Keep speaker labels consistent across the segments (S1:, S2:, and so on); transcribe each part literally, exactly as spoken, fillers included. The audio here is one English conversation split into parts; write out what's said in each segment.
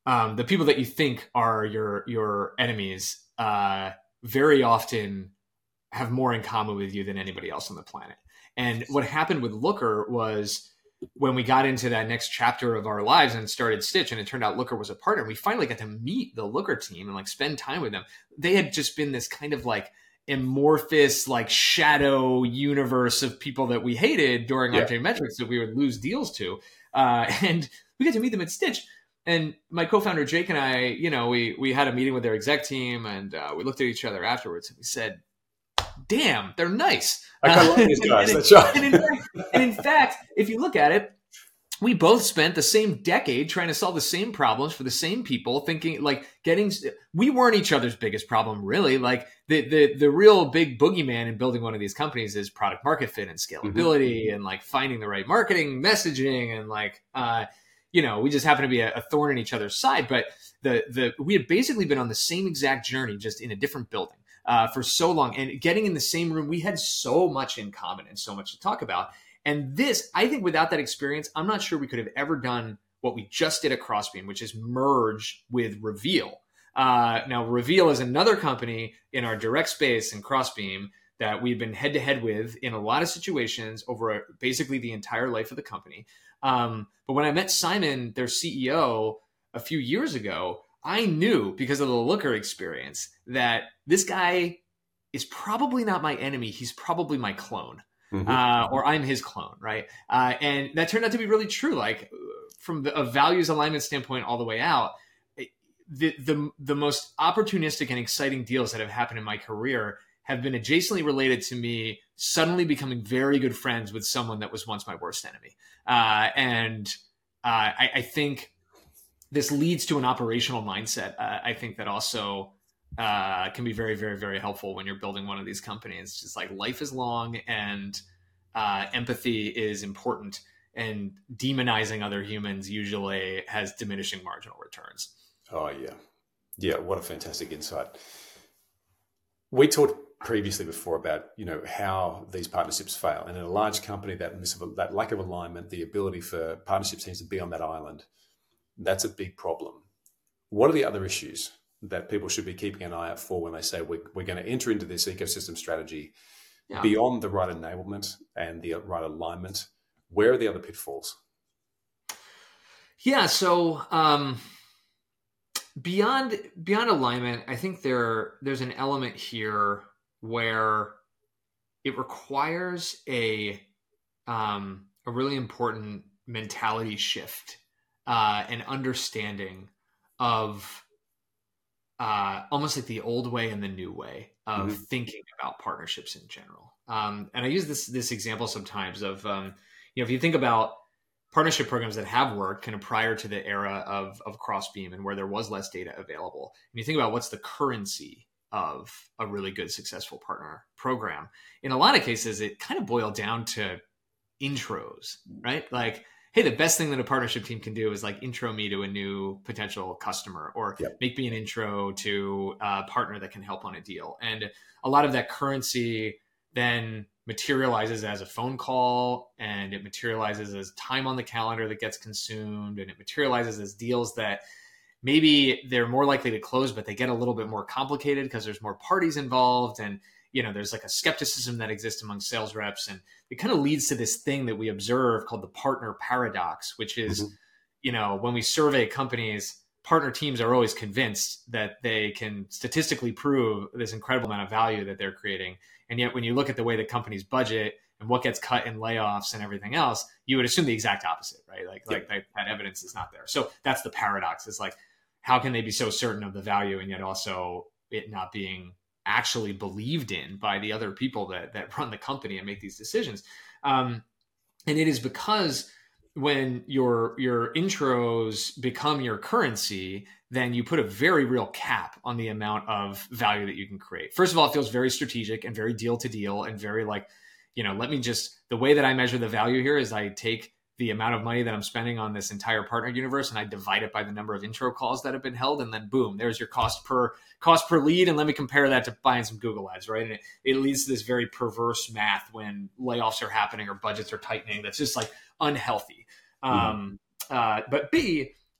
S1: um, the people that you think are your your enemies uh, very often have more in common with you than anybody else on the planet. And what happened with Looker was when we got into that next chapter of our lives and started Stitch, and it turned out Looker was a partner, we finally got to meet the Looker team and like spend time with them. They had just been this kind of like amorphous, like shadow universe of people that we hated during yeah. Octane Metrics that we would lose deals to. Uh, and we got to meet them at Stitch. And my co-founder, Jake, and I, you know, we, we had a meeting with their exec team, and uh, we looked at each other afterwards and we said, damn, they're nice.
S2: I kind of like these guys.
S1: and,
S2: That's right.
S1: and, in fact, and in fact, if you look at it, we both spent the same decade trying to solve the same problems for the same people, thinking like getting, we weren't each other's biggest problem, really. Like the, the, the real big boogeyman in building one of these companies is product market fit and scalability mm-hmm. and like finding the right marketing messaging. And like, uh, you know, we just happen to be a, a thorn in each other's side, but the, the, we had basically been on the same exact journey, just in a different building. Uh, for so long, and getting in the same room, we had so much in common and so much to talk about. And this, I think without that experience, I'm not sure we could have ever done what we just did at Crossbeam, which is merge with Reveal. Uh, now, Reveal is another company in our direct space in Crossbeam that we've been head to head with in a lot of situations over a, basically the entire life of the company. Um, but when I met Simon, their C E O, a few years ago, I knew because of the Looker experience that this guy is probably not my enemy. He's probably my clone, mm-hmm. uh, or I'm his clone, right? Uh, and that turned out to be really true. Like from the, a values alignment standpoint all the way out, the, the, the most opportunistic and exciting deals that have happened in my career have been adjacently related to me suddenly becoming very good friends with someone that was once my worst enemy. Uh, and uh, I, I think this leads to an operational mindset. Uh, I think that also uh, can be very, very, very helpful when you're building one of these companies. It's just like life is long and uh, empathy is important, and demonizing other humans usually has diminishing marginal returns.
S2: Oh, yeah. Yeah, what a fantastic insight. We talked previously before about, you know, how these partnerships fail. And in a large company, that, that lack of alignment, the ability for partnership teams to be on that island, that's a big problem. What are the other issues that people should be keeping an eye out for when they say we're, we're going to enter into this ecosystem strategy yeah. beyond the right enablement and the right alignment? Where are the other pitfalls?
S1: Yeah, so um, beyond beyond alignment, I think there there's an element here where it requires a um, a really important mentality shift. Uh, an understanding of uh, almost like the old way and the new way of mm-hmm. thinking about partnerships in general. Um, and I use this this example sometimes of, um, you know, if you think about partnership programs that have worked kind of prior to the era of, of Crossbeam and where there was less data available, and you think about what's the currency of a really good, successful partner program, in a lot of cases, it kind of boiled down to intros, right? Like, hey, the best thing that a partnership team can do is like intro me to a new potential customer, or yep. make me an intro to a partner that can help on a deal. And a lot of that currency then materializes as a phone call, and it materializes as time on the calendar that gets consumed, and it materializes as deals that maybe they're more likely to close, but they get a little bit more complicated because there's more parties involved. And you know, there's like a skepticism that exists among sales reps, and it kind of leads to this thing that we observe called the partner paradox, which is, mm-hmm. you know, when we survey companies, partner teams are always convinced that they can statistically prove this incredible amount of value that they're creating. And yet when you look at the way the company's budget and what gets cut in layoffs and everything else, you would assume the exact opposite, right? Like, yeah. like that, that evidence is not there. So that's the paradox. It's like, how can they be so certain of the value and yet also it not being actually believed in by the other people that that run the company and make these decisions? Um, and it is because when your your intros become your currency, then you put a very real cap on the amount of value that you can create. First of all, it feels very strategic and very deal to deal and very like, you know, let me just, the way that I measure the value here is I take the amount of money that I'm spending on this entire partner universe and I divide it by the number of intro calls that have been held. And then boom, there's your cost per cost per lead. And let me compare that to buying some Google ads, right? And it, it leads to this very perverse math when layoffs are happening or budgets are tightening. That's just like unhealthy. Mm-hmm. Um, uh, but B,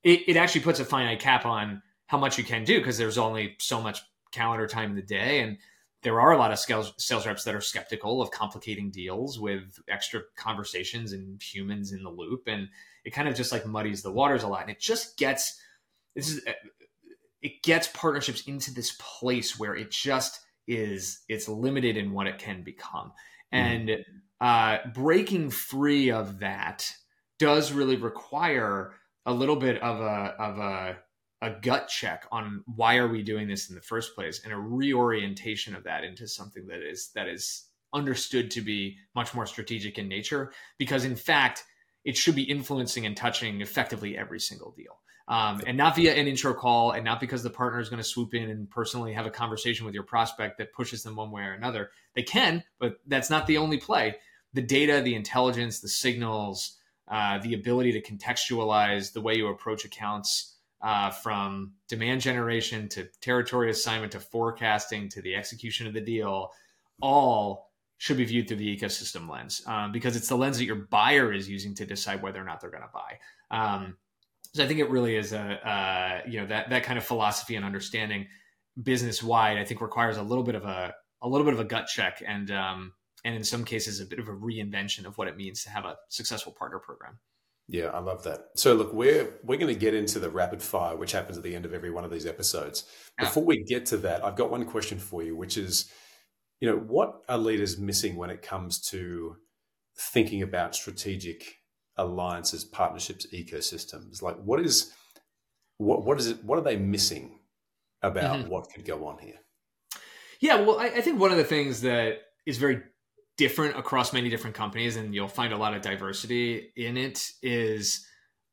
S1: it, it actually puts a finite cap on how much you can do, because there's only so much calendar time in the day. And there are a lot of sales, sales reps that are skeptical of complicating deals with extra conversations and humans in the loop. And it kind of just like muddies the waters a lot. And it just gets, this is, it gets partnerships into this place where it just is, it's limited in what it can become. Mm-hmm. And uh, breaking free of that does really require a little bit of a, of a, a gut check on why are we doing this in the first place, and a reorientation of that into something that is that is understood to be much more strategic in nature, because in fact it should be influencing and touching effectively every single deal, um, and not via an intro call, and not because the partner is going to swoop in and personally have a conversation with your prospect that pushes them one way or another. They can, but that's not the only play. The data, the intelligence, the signals, uh, the ability to contextualize the way you approach accounts, Uh, from demand generation to territory assignment to forecasting to the execution of the deal, all should be viewed through the ecosystem lens, um, because it's the lens that your buyer is using to decide whether or not they're going to buy. Um, so I think it really is a, uh, you know, that that kind of philosophy and understanding business wide, I think requires a little bit of a a little bit of a gut check, and um, and in some cases a bit of a reinvention of what it means to have a successful partner program.
S2: Yeah, I love that. So look, we're we're going to get into the rapid fire, which happens at the end of every one of these episodes. Before we get to that, I've got one question for you, which is, you know, what are leaders missing when it comes to thinking about strategic alliances, partnerships, ecosystems? Like, what is what what is it? What are they missing about mm-hmm. what could go on here?
S1: Yeah, well, I, I think one of the things that is very different across many different companies, and you'll find a lot of diversity in it, is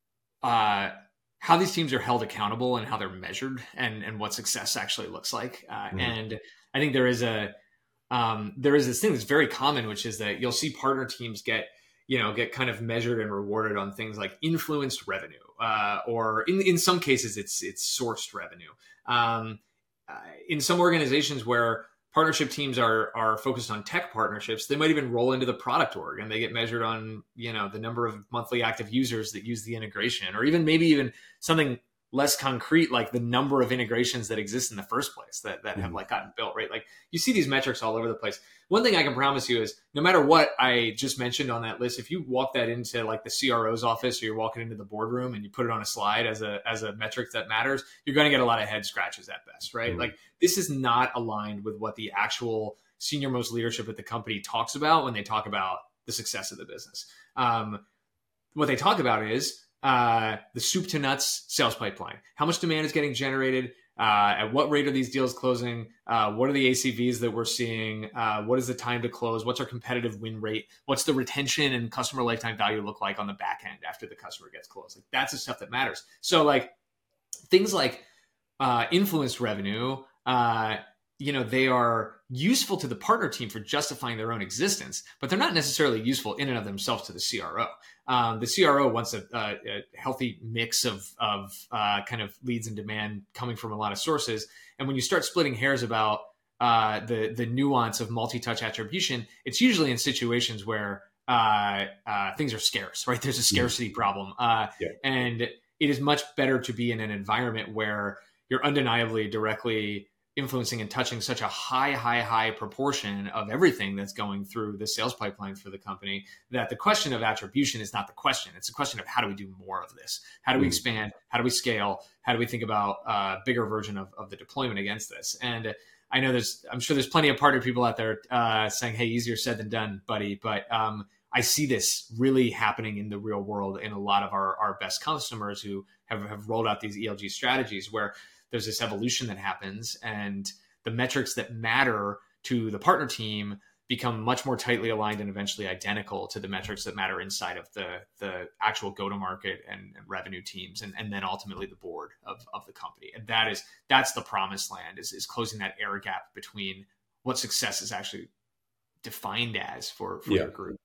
S1: uh, how these teams are held accountable and how they're measured, and, and what success actually looks like. Uh, mm. And I think there is a, um, there is this thing that's very common, which is that you'll see partner teams get, you know, get kind of measured and rewarded on things like influenced revenue, uh, or in, in some cases it's, it's sourced revenue. Um, uh, in some organizations where partnership teams are are focused on tech partnerships, they might even roll into the product org, and they get measured on, you know, the number of monthly active users that use the integration, or even maybe even something less concrete, like the number of integrations that exist in the first place that, that have like gotten built, right? Like you see these metrics all over the place. One thing I can promise you is no matter what I just mentioned on that list, if you walk that into like the C R O's office, or you're walking into the boardroom and you put it on a slide as a, as a metric that matters, you're going to get a lot of head scratches at best, right? Mm-hmm. Like this is not aligned with what the actual senior most leadership at the company talks about when they talk about the success of the business. Um, what they talk about is, Uh, the soup to nuts sales pipeline. How much demand is getting generated? Uh, at what rate are these deals closing? Uh, what are the A C Vs that we're seeing? Uh, what is the time to close? What's our competitive win rate? What's the retention and customer lifetime value look like on the back end after the customer gets closed? Like that's the stuff that matters. So like things like uh, influenced revenue, uh, you know, they are useful to the partner team for justifying their own existence, but they're not necessarily useful in and of themselves to the C R O. Um, the C R O wants a, a, a healthy mix of, of uh, kind of leads and demand coming from a lot of sources. And when you start splitting hairs about uh, the, the nuance of multi-touch attribution, it's usually in situations where uh, uh, things are scarce, right? There's a scarcity yeah. problem. Uh, yeah. And it is much better to be in an environment where you're undeniably directly influencing and touching such a high, high, high proportion of everything that's going through the sales pipeline for the company, that the question of attribution is not the question. It's a question of how do we do more of this? How do we expand? How do we scale? How do we think about a bigger version of, of the deployment against this? And I know there's, I'm sure there's plenty of partner people out there uh, saying, hey, easier said than done, buddy. But um, I see this really happening in the real world in a lot of our, our best customers who have, have rolled out these E L G strategies, where there's this evolution that happens, and the metrics that matter to the partner team become much more tightly aligned and eventually identical to the metrics that matter inside of the, the actual go-to-market and, and revenue teams, and, and then ultimately the board of, of the company. And that is, that's the promised land, is, is closing that air gap between what success is actually defined as for, for
S2: yeah.
S1: your group.